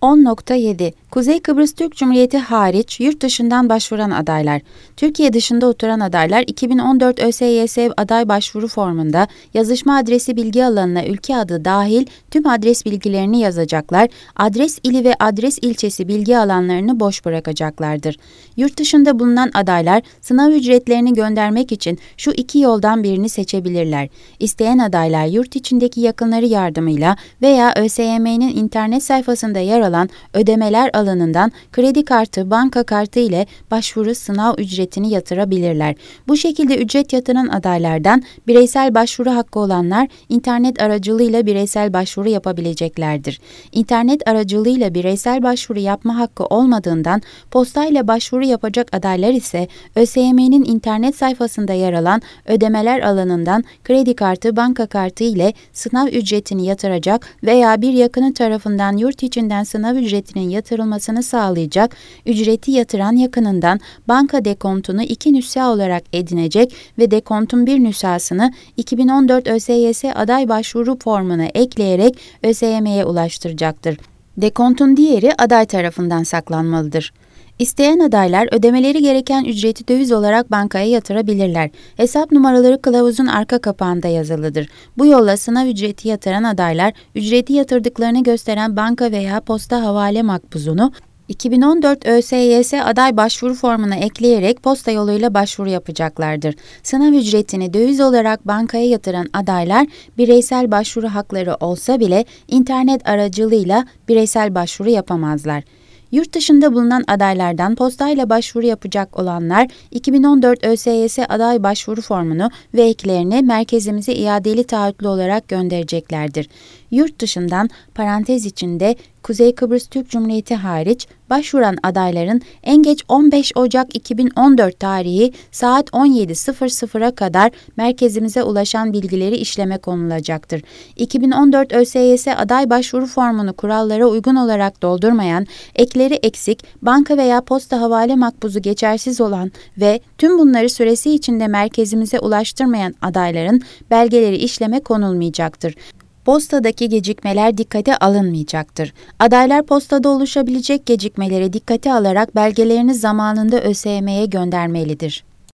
10.7 Kuzey Kıbrıs Türk Cumhuriyeti hariç yurt dışından başvuran adaylar. Türkiye dışında oturan adaylar 2014 ÖSYS aday başvuru formunda yazışma adresi bilgi alanına ülke adı dahil tüm adres bilgilerini yazacaklar, adres ili ve adres ilçesi bilgi alanlarını boş bırakacaklardır. Yurt dışında bulunan adaylar sınav ücretlerini göndermek için şu iki yoldan birini seçebilirler. İsteyen adaylar yurt içindeki yakınları yardımıyla veya ÖSYM'nin internet sayfasında yer alan ödemeler alanından kredi kartı, banka kartı ile başvuru sınav ücretini yatırabilirler. Bu şekilde ücret yatıran adaylardan bireysel başvuru hakkı olanlar internet aracılığıyla bireysel başvuru yapabileceklerdir. İnternet aracılığıyla bireysel başvuru yapma hakkı olmadığından postayla başvuru yapacak adaylar ise ÖSYM'nin internet sayfasında yer alan ödemeler alanından kredi kartı, banka kartı ile sınav ücretini yatıracak veya bir yakını tarafından yurt içinden sınav ücretinin yatırılmasını sağlayacak, ücreti yatıran yakınından banka dekontunu 2 nüsha olarak edinecek ve dekontun bir nüshasını 2014 ÖSYS aday başvuru formuna ekleyerek ÖSYM'ye ulaştıracaktır. Dekontun diğeri aday tarafından saklanmalıdır. İsteyen adaylar ödemeleri gereken ücreti döviz olarak bankaya yatırabilirler. Hesap numaraları kılavuzun arka kapağında yazılıdır. Bu yolla sınav ücreti yatıran adaylar ücreti yatırdıklarını gösteren banka veya posta havale makbuzunu 2014 ÖSYS aday başvuru formuna ekleyerek posta yoluyla başvuru yapacaklardır. Sınav ücretini döviz olarak bankaya yatıran adaylar bireysel başvuru hakları olsa bile internet aracılığıyla bireysel başvuru yapamazlar. Yurt dışında bulunan adaylardan postayla başvuru yapacak olanlar 2014 ÖSYS aday başvuru formunu ve eklerini merkezimize iadeli taahhütlü olarak göndereceklerdir. Yurt dışından parantez içinde Kuzey Kıbrıs Türk Cumhuriyeti hariç başvuran adayların en geç 15 Ocak 2014 tarihi saat 17.00'a kadar merkezimize ulaşan bilgileri işleme konulacaktır. 2014 ÖSYS aday başvuru formunu kurallara uygun olarak doldurmayan, ekleri eksik, banka veya posta havale makbuzu geçersiz olan ve tüm bunları süresi içinde merkezimize ulaştırmayan adayların belgeleri işleme konulmayacaktır. Postadaki gecikmeler dikkate alınmayacaktır. Adaylar postada oluşabilecek gecikmeleri dikkate alarak belgelerini zamanında ÖSYM'ye göndermelidir.